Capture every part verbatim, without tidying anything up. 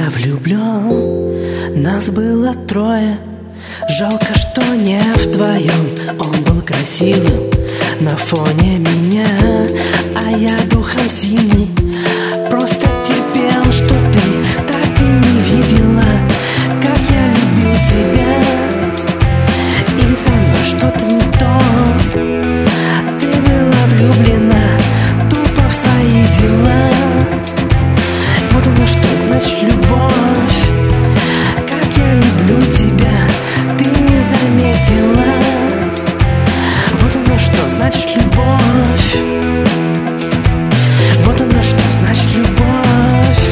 я влюблен, нас было трое. Жалко, что не вдвоем. Он был красивым на фоне меня, а я духом сильный. Просто терпел, что ты так и не видела, как я любил тебя. Или со мной что-то не то. Ты была влюблена тупо в свои дела. Вот оно что значит любовь. Как я люблю тебя, ты не заметила. Вот оно что значит любовь. Вот оно что значит любовь.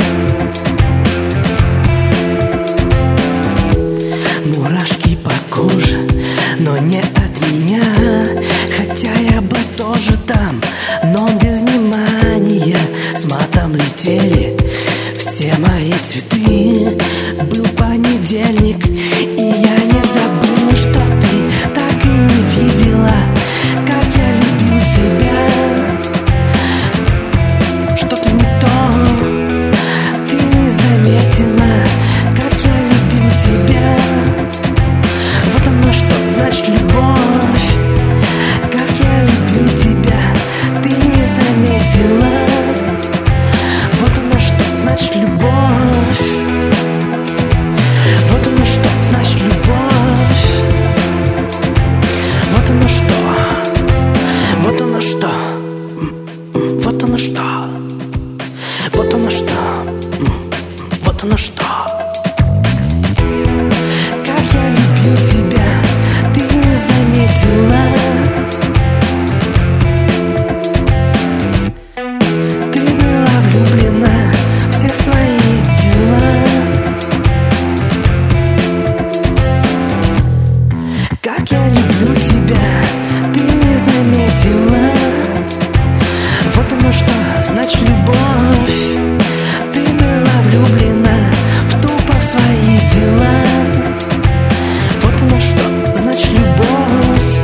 Мурашки по коже, но не от меня. Хотя я был тоже там, но без внимания. С матом летели все мои цветы. Был понедельник, и я не забыла, что ты так и не видела, как я любил тебя. Что-то не то, ты не заметила, как я любил тебя. Вот оно что значит любовь. Как я любил тебя, ты не заметила. Вот оно что значит любовь. Вот оно что значит любовь. Вот оно что. Вот оно что. Вот оно что. Вот оно что. Вот оно что. Как я любил тебя, ты не заметила. Ты была влюблена в все свои дела. Как я люблю тебя, ты не заметила. Вот оно что значит любовь. Ты была влюблена в тупо в свои дела. Вот оно что значит любовь.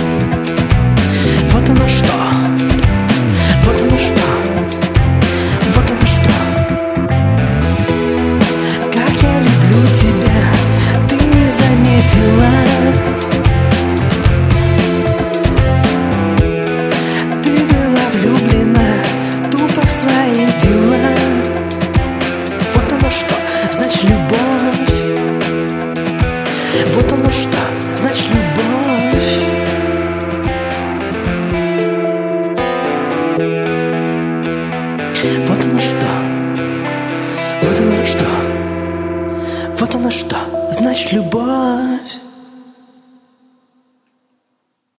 Вот оно что. Вот оно что. Вот оно что. Как я люблю тебя, ты не заметила. Ты была влюблена тупо в свои дела. Вот оно что значит любовь. Вот оно что значит любовь. Вот оно что. Вот оно что. Вот оно что значит любовь.